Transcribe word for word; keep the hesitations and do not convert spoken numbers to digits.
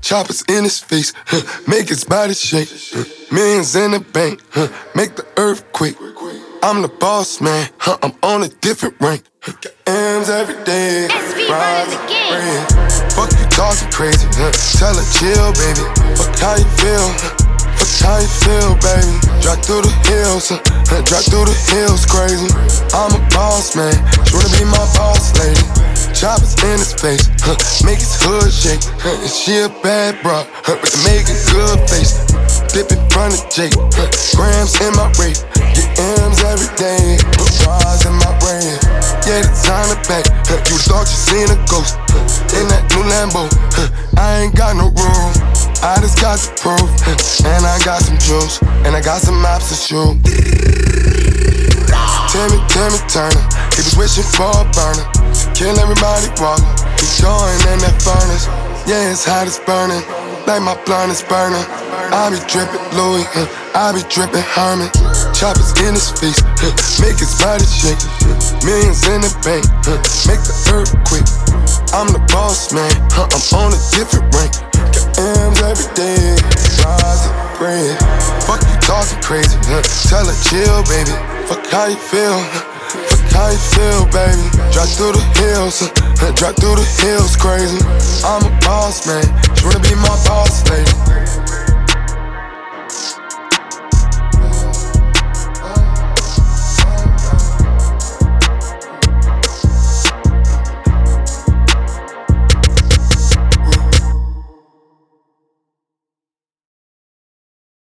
Choppers in his face, huh, make his body shake. Huh, millions in the bank, huh, make the earthquake. I'm the boss, man, huh, I'm on a different rank. Huh, got M's every day, rise and rain. Fuck you talking crazy, huh, tell her chill, baby. Fuck how you feel, huh, fuck how you feel, baby. Drive through the hills, huh, huh, drive through the hills, crazy. I'm a boss, man, she wanna be my boss, lady. Choppers in his face, huh, make his hood shake. Huh, and she a bad bro, huh, but to make a good face. Dip in front of Jake, huh, grams in my rate. Get M's every day, put bras in my brain. Yeah, the time to back, huh, you thought you seen a ghost, huh, in that new Lambo, huh, I ain't got no room, I just got the proof, huh, and I got some juice, and I got some ops to shoot. Timmy, Timmy Turner, he was wishing for a burner. Kill everybody walking, he going in that furnace. Yeah, it's hot as burning, like my blunt is burning. I be drippin' Louis, huh, I be drippin' Herman. Choppers in his face, huh, make his body shake. Millions in the bank, huh, make the earthquake. I'm the boss, man, huh, I'm on a different rank. Got M's every day, rise and bread. Fuck you talking crazy, huh, tell her chill, baby. Fuck how you feel, huh, fuck how you feel, baby. Drive through the hills, huh, drive through the hills, crazy. I'm a boss, man, she wanna be my boss, lady.